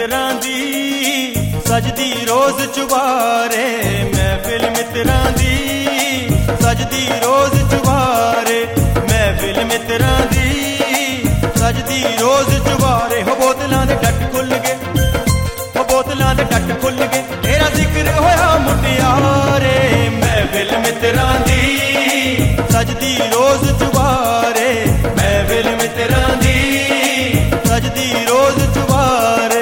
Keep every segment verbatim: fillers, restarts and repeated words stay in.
मित्रां दी सजदी रोज चुबारे, महफिल मित्रां दी सजदी रोज चुबारे, महफिल मित्रां दी सजदी रोज चुबारे। हो बोतलां दे डट खुल गए, हो बोतलां दे डट खुल गए, तेरा जिक्र होया मुटियारे, महफिल मित्रां दी सजदी रोज चुबारे, महफिल मित्रां दी सजदी रोज चुबारे।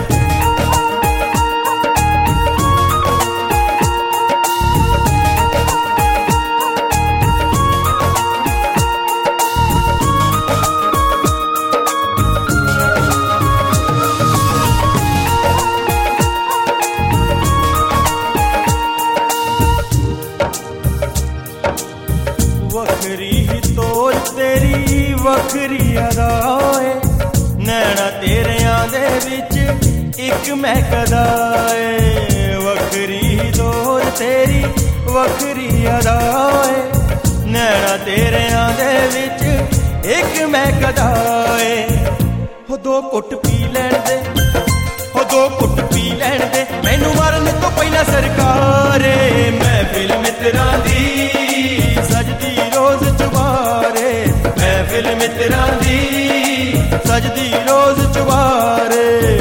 वखरी तोर तेरी वखरी अदाए, नैना तेरियां दे विच इक महकदा ए। वखरी तोर तेरी वखरी अदाए, नैना तेरियां दे विच इक महकदा ए। हो दो घुट पी लैण दे, हो दो घुट पी लैण दे, मैनू मरन तो पहला सरकारे, महफिल मित्रां दी सजदी रोज चुबारे, महफिल मित्रां दी सजदी रोज चुबारे।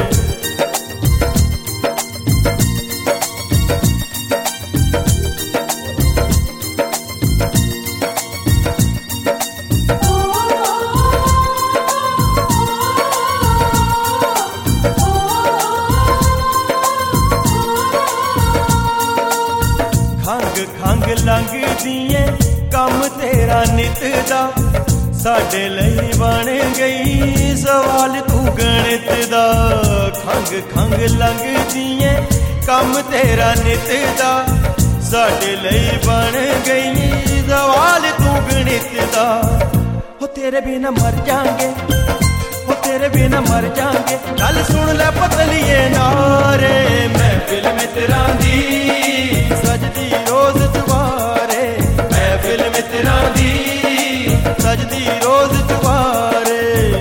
खंग खंग लंघदी कम तेरा नित दा, साडे लई बन गई सवाल तू गणित दा। खंग खंग लंघदी कम तेरा नित दा, साडे लई बन गई सवाल तू गणित दा। हो तेरे बिना मर जाएंगे, हो तेरे बिना मर जाएंगे, गल सुन ले पतलिए नारे, महफिल मित्रां दी सजदी रोज चुबारे, महफिल मित्रां दी सजदी रोज चुबारे।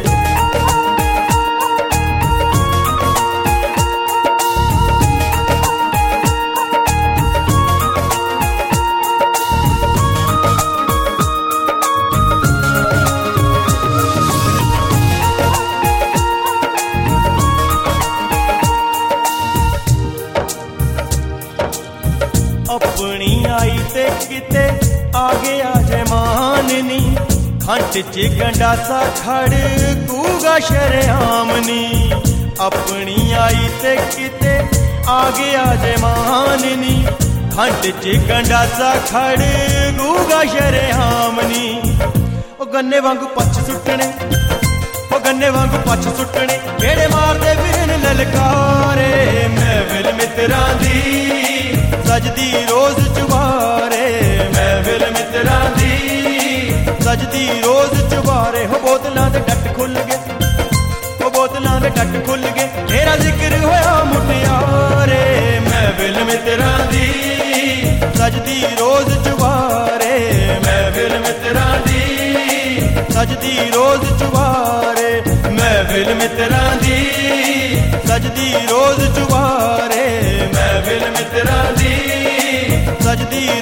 अपनी आई ते किते आ गया जमान नी, खंड च गंडासा खड़ कूगा शरेआम नी। अपनी आई ते किते आ गया जमान नी, खंड च गंडासा खड़ कूगा शरेआम नी। ओ गन्ने वांगू पछ सुट्टने, ओ गन्ने वांगू पछ सुट्टने, जेड़े मारदे फिरन ललकारे, महफिल मित्रां दी सजदी रोज चुबारे, महफिल मित्रां दी सजदी रोज चुबारे। हो बोतलां दे डट खुल गए, हो बोतलां दे डट खुल गए, तेरा जिक्र होया मुटियारे, महफिल मित्रां दी सजदी रोज चुबारे, महफिल मित्रां दी सजदी रोज चुबारे, महफिल मित्रां दी सजदी रोज चुबारे, महफिल मित्रां दी सजदी